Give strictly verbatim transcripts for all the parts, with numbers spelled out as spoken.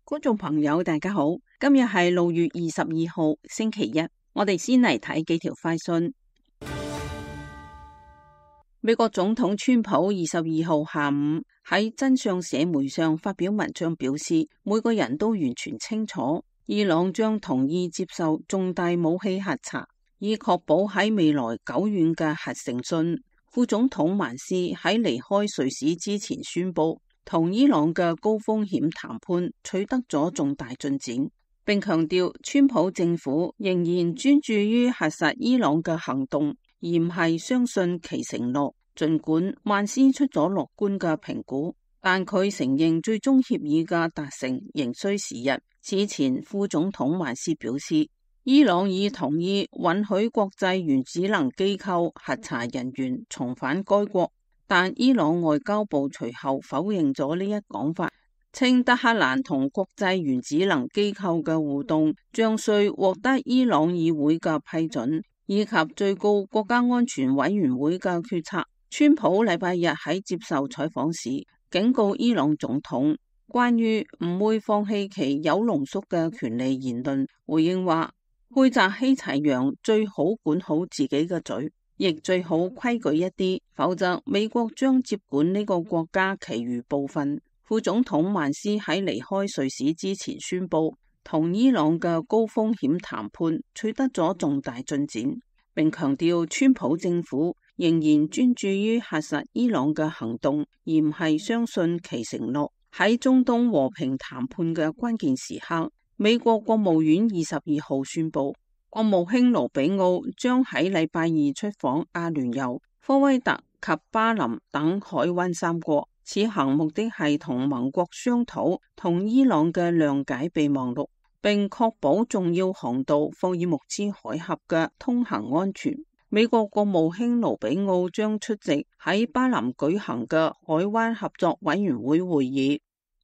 觀眾朋友大家好，今日係六月二十二號星期一，我哋先嚟睇幾條快訊。美國總統川普二十二號下午喺真相社媒上發表文章，表示每個人都完全清楚，伊朗將同意接受重大武器核查，以確保喺未來久遠嘅核誠信。副總統曼斯喺離開瑞士之前宣布，同伊朗嘅高風險談判取得咗重大進展，並強調川普政府仍然專注於核實伊朗嘅行動，而唔係相信其承諾。儘管曼斯出咗樂觀嘅評估，但佢承認最終協議嘅達成仍需時日。此前副總統曼斯表示，伊朗已同意允許國際原子能機構核查人員重返該國，但伊朗外交部隨後否認咗呢一講法，稱德黑蘭同國際原子能機構嘅互動將需獲得伊朗議會嘅批准，以及最高國家安全委員會嘅決策。川普禮拜日喺接受採訪時警告伊朗總統關於唔會放棄其鈾濃縮嘅權利言論，回應話佩澤希齊揚最好管好自己嘅嘴，亦最好規矩一啲，否則美國將接管呢個國家其餘部分。副總統曼斯喺離開瑞士之前宣布，同伊朗嘅高風險談判取得咗重大進展，並強調川普政府仍然專注於核實伊朗嘅行動，而唔係相信其承諾。喺中東和平談判嘅關鍵時刻，美國國務院二十二號宣布，國務卿盧比奧將喺禮拜二出訪阿聯酋、科威特及巴林等海灣三國。此行目的係同盟國商討同伊朗嘅諒解備忘錄，並確保重要航道霍爾木茲海峽嘅通行安全。美國國務卿盧比奧將出席喺巴林舉行嘅海灣合作委員會會議。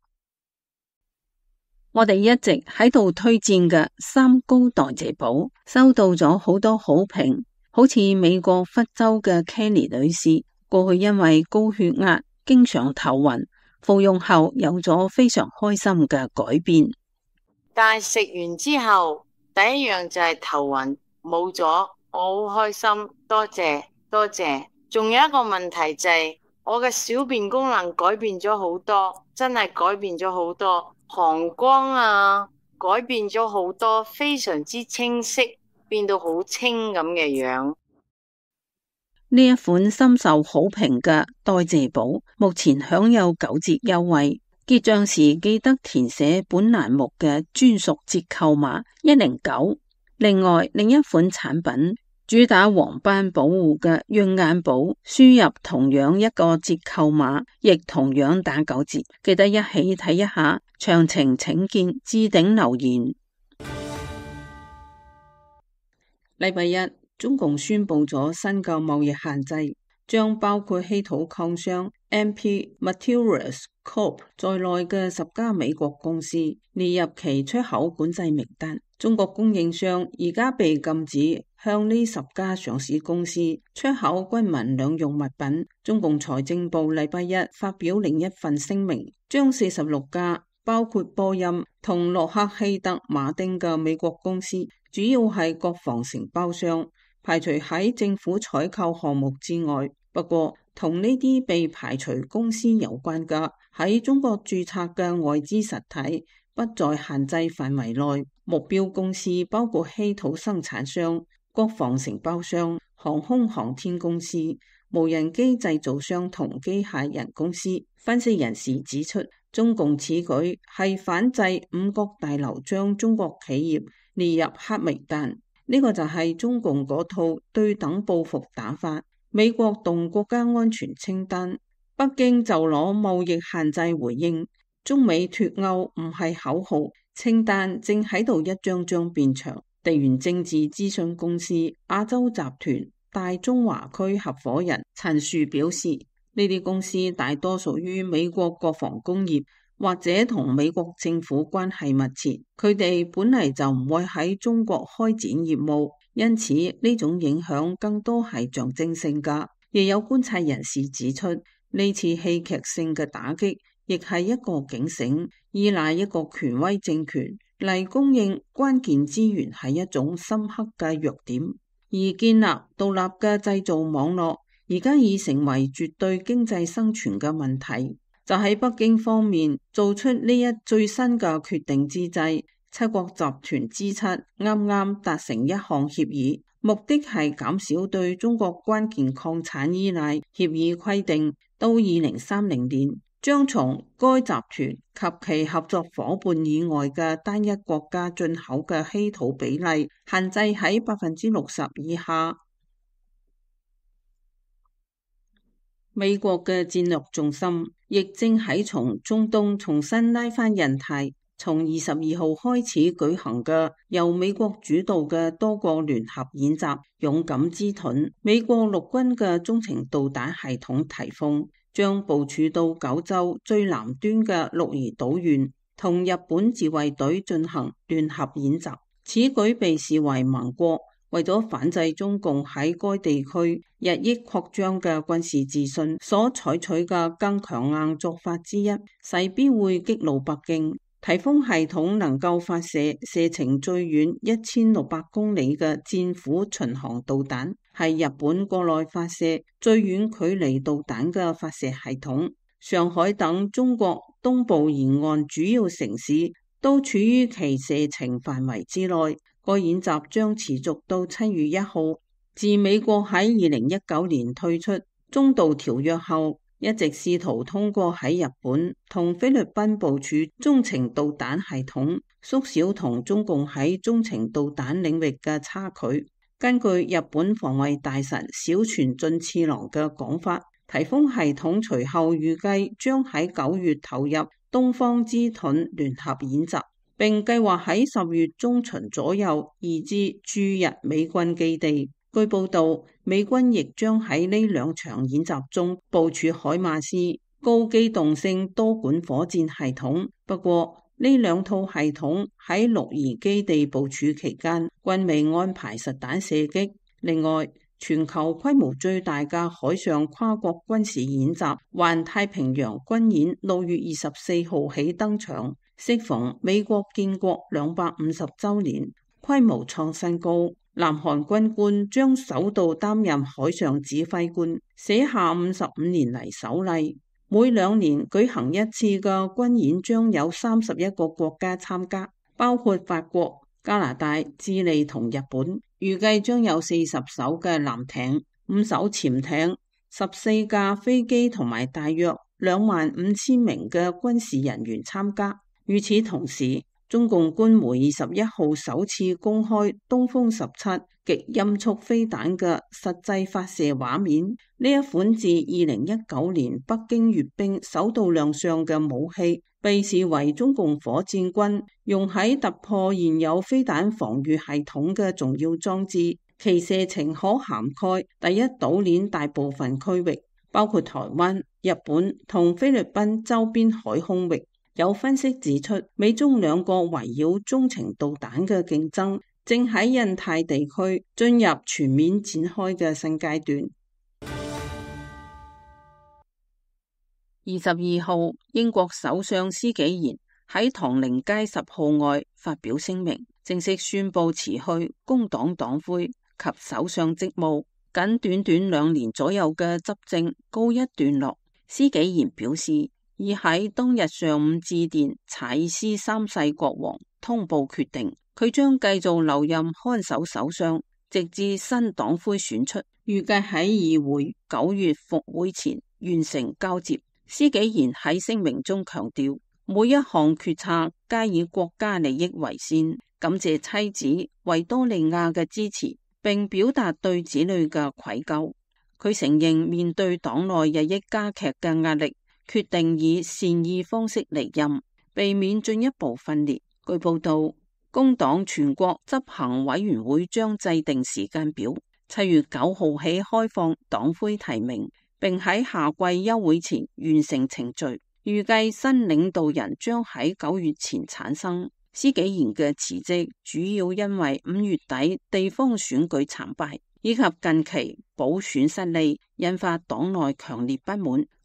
我哋一直喺度推薦嘅三高代謝寶收到咗好多好評，好似美國佛州嘅 Kenny 女士，過去因為高血壓經常頭暈，服用後有咗非常開心嘅改變。 但係食完之後第一樣就係頭暈冇咗，我好開心，多謝多謝。仲有一個問題就係我嘅小便功能改變咗好多，真係改變咗好多。膀胱啊，改變咗好多，非常之清晰，變到好清咁嘅樣。 呢一款深受好評嘅代謝寶，目前享有九折優惠，結賬時記得填寫本欄目嘅專屬折扣碼一零九。另外，另一款產品主打黃斑保護嘅潤眼寶，輸入同樣一個折扣碼，亦同樣打九折。記得一起睇一下，詳情請見置頂留言。禮拜一，中共宣布咗新嘅貿易限制，將包括稀土礦商 M P Materials Corp 在內嘅十家美國公司列入其出口管制名單。中國供應商而家被禁止向呢十家上市公司出口軍民兩用物品。中共財政部禮拜一發表另一份聲明，將四十六家包括波音同洛克希德馬丁嘅美國公司，主要係國防承包商，排除喺政府採購項目之外。不過同呢啲被排除公司有關嘅喺中國註冊嘅外資實體不在限制範圍內。目標公司包括稀土生產商、國防承包商、航空航天公司、無人機製造商同機械人公司。分析人士指出，中共此舉係反制五角大樓將中國企業列入黑名單，呢個就係中共嗰套對等報復打法。美國動國家安全清單，北京就攞貿易限制回應。中美脫歐唔係口號，清單正喺度一張張變長。地緣政治諮詢公司亞洲集團大中華區合夥人陳樹表示，呢啲公司大多屬於美國國防工業，或者同美國政府關係密切，佢哋本嚟就唔會喺中國開展業務，因此呢種影響更多係象徵性㗎。亦有觀察人士指出，呢次戲劇性嘅打擊亦係一個警醒，依賴一個權威政權嚟供應關鍵資源係一種深刻嘅弱點，而建立獨立嘅製造網絡而家已成為絕對經濟生存嘅問題。就喺北京方面做出呢一最新嘅決定之際，七國集團之七啱啱達成一項協議，目的係減少對中國關鍵礦產依賴。協議規定，到二零三零年將從該集團及其合作夥伴以外嘅單一國家進口嘅稀土比例限制喺百分之六十以下。美國嘅戰略重心亦正喺從中東重新拉返印太。從二十二號開始舉行嘅由美國主導嘅多國聯合演習勇敢之盾，美國陸軍嘅中程導彈系統颱風將部署到九州最南端嘅鹿兒島縣，同日本自衛隊進行聯合演習。此舉被視為盟國為咗反制中共喺該地區日益擴張嘅軍事自信所採取嘅更強硬做法之一，勢必會激怒北京。颱風系統能夠發射射程最遠一千六百公里嘅戰斧巡航導彈，係日本國內發射最遠距離導彈嘅發射系統。上海等中國東部沿岸主要城市都處於其射程範圍之內。該演習將持續到七月一號。自美國喺二零一九年退出中導條約後，一直試圖通過喺日本同菲律賓部署中程導彈系統，縮小同中共喺中程導彈領域嘅差距。根據日本防衛大臣小泉進次郎嘅講法，颱風系統隨後預計將喺九月投入東方之盾聯合演習，並計劃喺十月中旬左右移至駐日美軍基地。據報道，美軍亦將喺呢兩場演習中部署海馬斯高機動性多管火箭系統。不過，呢兩套系統喺鹿兒基地部署期間，均未安排實彈射擊。另外，全球規模最大嘅海上跨國軍事演習環太平洋軍演六月二十四號起登場，適逢美國建國兩百五十週年，規模創新高。南韓軍官將首度擔任海上指揮官，寫下五十五年嚟首例。每兩年舉行一次嘅軍演將有三十一個國家參加，包括法國、加拿大、智利同日本。預計將有四十艘嘅艦艇、五艘潛艇、十四架飛機同埋大約兩萬五千名嘅軍事人員參加。與此同時，中共官媒二十一號首次公開東風十七極音速飛彈嘅實際發射畫面。呢一款自二零一九年北京閱兵首度亮相嘅武器，被視為中共火箭軍用喺突破現有飛彈防禦系統嘅重要裝置。其射程可涵蓋第一島鏈大部分區域，包括台灣、日本同菲律賓周邊海空域。有分析指出，美中兩國圍繞中程導彈嘅競爭正喺印太地區進入全面展開嘅新階段。二十二號，英國首相施紀賢喺唐寧街十號外發表聲明，正式宣布辭去工黨黨魁及首相職務，僅短短兩年左右嘅執政告一段落。施紀賢表示，已喺當日上午致電查爾斯三世國王通報決定，佢將繼續留任看守首相，直至新黨魁選出，預計喺議會九月復會前完成交接。施紀賢喺聲明中強調，每一項決策皆以國家利益為先，感謝妻子維多利亞嘅支持，並表達對子女嘅愧疚。佢承認面對黨內日益加劇嘅壓力，決定以善意方式離任，避免進一步分裂。據報道，工黨全國執行委員會將制定時間表，七月九號起開放黨魁提名，並喺夏季休會前完成程序。預計新領導人將喺九月前產生。施紀賢嘅辭職主要因為五月底地方選舉慘敗，以及近期補選失利，引發黨內強烈不滿。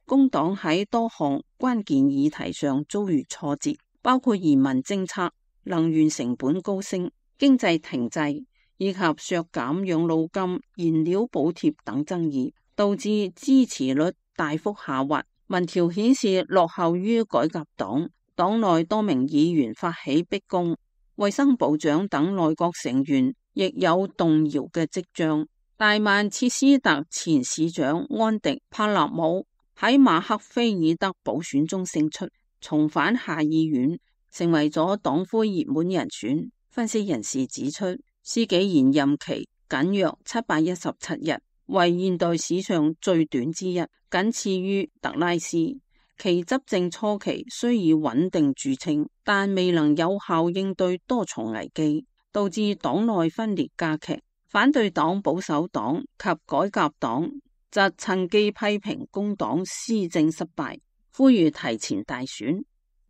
工黨喺多項關鍵議題上遭遇挫折，包括移民政策、能源成本高升、經濟停滯以及削減養老金、燃料補貼等爭議，導致支持率大幅下滑。民調顯示落後於改革黨，黨內多名議員發起逼宮，衛生部長等內閣成員亦有動搖嘅跡象。大曼徹斯特前市長安迪帕納姆喺馬克菲爾德補選中勝出，重返下議院，成為咗黨魁熱門人選。分析人士指出，施紀賢任期僅約七百一十七日，為現代史上最短之一，僅次於特拉斯。其執政初期雖以穩定著稱，但未能有效應對多重危機，導致黨內分裂加劇。反對黨保守黨及改革黨則趁機批評工黨施政失敗，呼籲提前大選。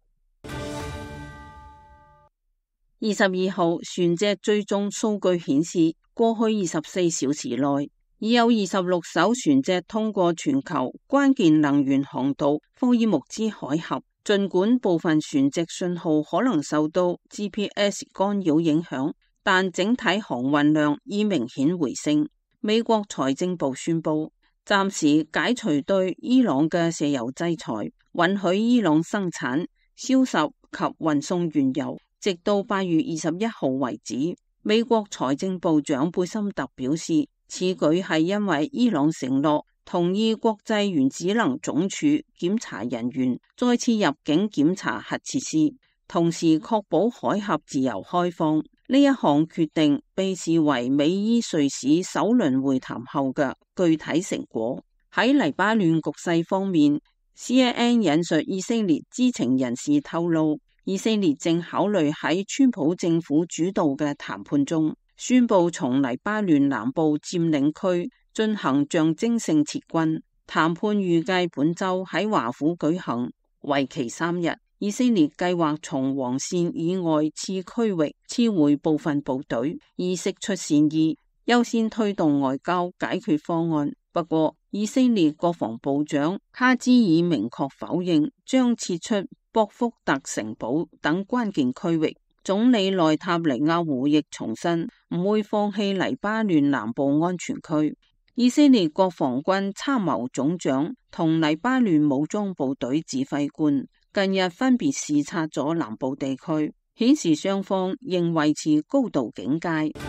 二十二號船隻追蹤數據顯示，過去二十四小時內已有二十六艘船隻通過全球關鍵能源航道霍爾木茲海峽。儘管部分船隻信號可能受到 G P S 干擾影響，但整體航運量已明顯回升。美國財政部宣布，暫時解除對伊朗嘅石油制裁，允許伊朗生產、銷售及運送原油，直到八月二十一號為止。美國財政部長貝森特表示，此舉係因為伊朗承諾同意國際原子能總署檢查人員再次入境檢查核設施，同時確保海峽自由開放。呢一項決定被視為美伊瑞士首輪會談後嘅具體成果。喺黎巴嫩局勢方面， C N N 引述以色列知情人士透露，以色列正考慮喺川普政府主導嘅談判中宣布從黎巴嫩南部佔領區進行象徵性撤軍。談判預計本周喺華府舉行，為期三日。以色列計劃從黃線以外次區域撤回部分部隊，以釋出善意，優先推動外交解決方案。不過，以色列國防部長卡茲爾明確否認將撤出博福特城堡等關鍵區域。總理內塔尼亞胡亦重申唔會放棄黎巴嫩南部安全區。以色列國防軍參謀總長同黎巴嫩武裝部隊指揮官近日分別視察咗南部地區，顯示雙方仍維持高度警戒。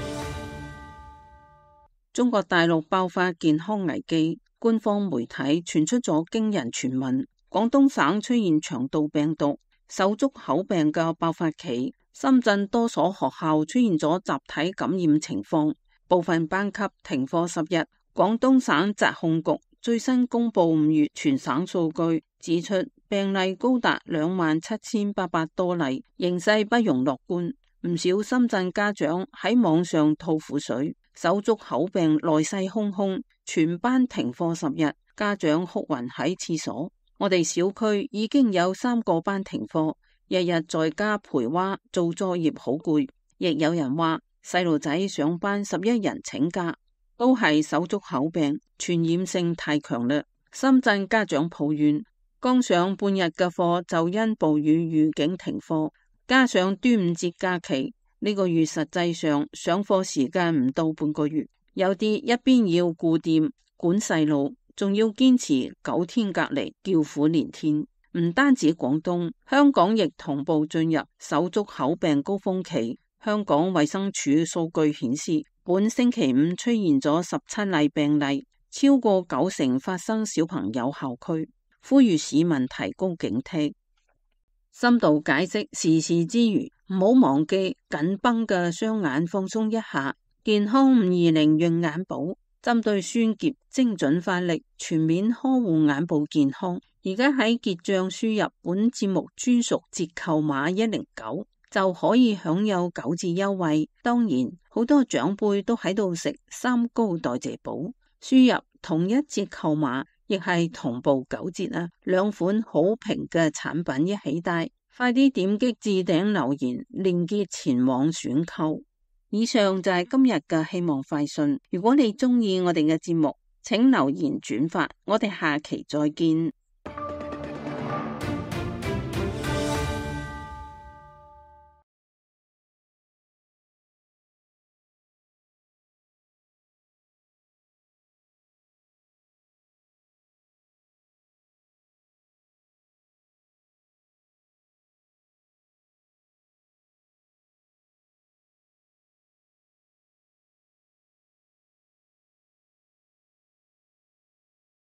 中國大陸爆發健康危機，官方媒體傳出咗驚人傳聞，廣東省出現腸道病毒、手足口病嘅爆發期，深圳多所學校出現咗集體感染情況，部分班級停課十日。廣東省疾控局最新公布五月全省數據，指出病例高達兩萬七千八百多例，形勢不容樂觀。唔少深圳家長喺網上吐苦水，手足口病來勢洶洶，全班停課十日，家長哭暈喺廁所。我哋小區已經有三個班停課，日日在家陪娃做作業好攰。亦有人話細路仔上班十一人請假，都係手足口病，傳染性太強啦。深圳家長抱怨，剛上半日嘅課就因暴雨預警停課，加上端午節假期，呢個月實際上上課時間唔到半個月。有啲一邊要顧店管細路，仲要堅持九天隔離，叫苦連天。唔單止廣東，香港亦同步進入手足口病高峰期。香港衛生署數據顯示，本星期五出現咗十七例病例，超過九成發生小朋友校區，呼籲市民提高警惕。深度解釋時事之餘，唔好忘記緊繃嘅雙眼放鬆一下。健康五二零潤眼寶針對酸澀精準發力，全面呵護眼部健康。而家喺結賬輸入本節目專屬折扣碼一零九，就可以享有九折優惠。當然，好多長輩都喺度食三高代謝寶，輸入同一折扣碼亦係同步九折啊！兩款好評嘅產品一起帶，快啲點擊置頂留言，連結前往選購。以上就係今日嘅希望快訊。如果你中意我哋嘅節目，請留言轉發。我哋下期再見。